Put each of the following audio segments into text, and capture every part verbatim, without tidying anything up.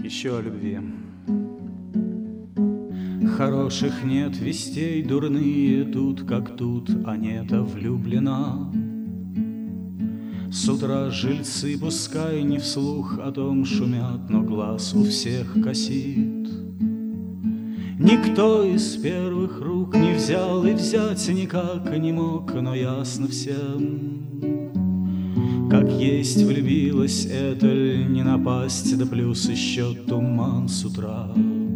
Еще о любви. Хороших нет вестей, дурные тут как тут, Анета влюблена. С утра жильцы, пускай не вслух о том шумят, но глаз у всех косит. Никто из первых рук не взял и взять никак не мог, но ясно всем, как есть влюбилась Этель, не напасть, да плюс еще туман с утра.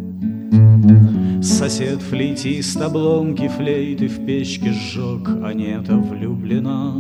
Сосед флейтист обломки флейты в печке сжег, Анета влюблена.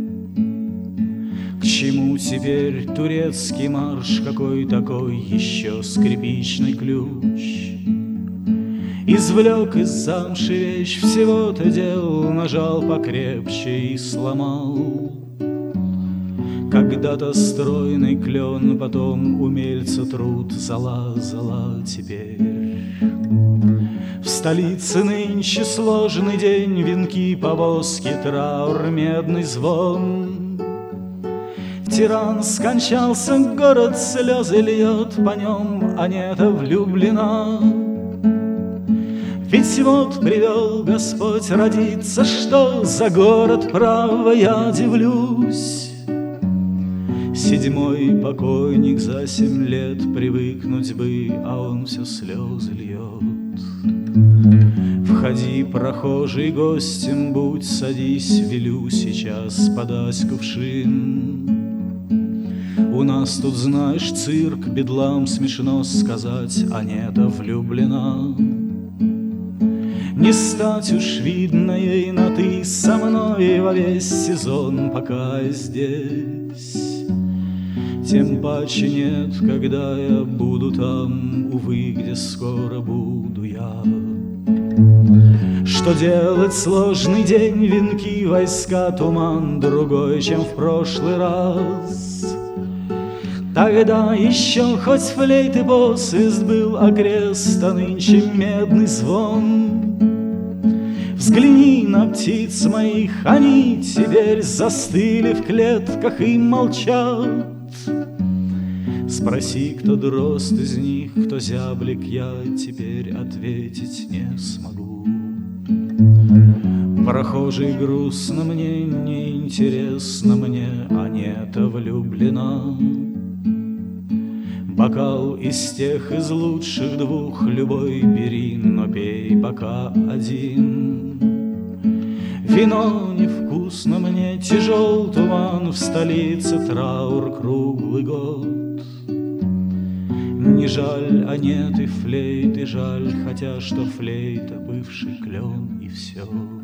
К чему теперь турецкий марш, какой такой еще скрипичный ключ? Извлек из замши вещь, всего-то дел, нажал покрепче и сломал. Когда-то стройный клен, потом умельца труд, зола, зола теперь. В столице нынче сложный день, венки, повозки, траур, медный звон. Тиран скончался, город слезы льет, по нем Анета влюблена. Ведь вот привел Господь родиться, что за город, право, я дивлюсь. Седьмой покойник за семь лет привыкнуть бы, а он все слезы льет. Входи, прохожий, гостем будь, садись, велю сейчас подать кувшин. У нас тут, знаешь, цирк, бедлам, смешно сказать, Анета влюблена. Не стать уж видно ей на ты со мной во весь сезон, пока я здесь. Тем паче нет, когда я буду там, увы, где скоро буду я. Что делать, сложный день, венки, войска, туман, другой, чем в прошлый раз. Тогда еще хоть флейты посвист был, а крест, а нынче медный звон. Взгляни на птиц моих, они теперь застыли в клетках и молчат. Спроси, кто дрозд из них, кто зяблик, я теперь ответить не смогу. Прохожий, грустно мне, неинтересно мне, Анета влюблена. Бокал из тех, из лучших двух, любой бери, но пей пока один. Вино невкусно мне, тяжел туман, в столице траур круглый год. Не жаль Анеты флейты, жаль, хотя что флейта бывший клен и все.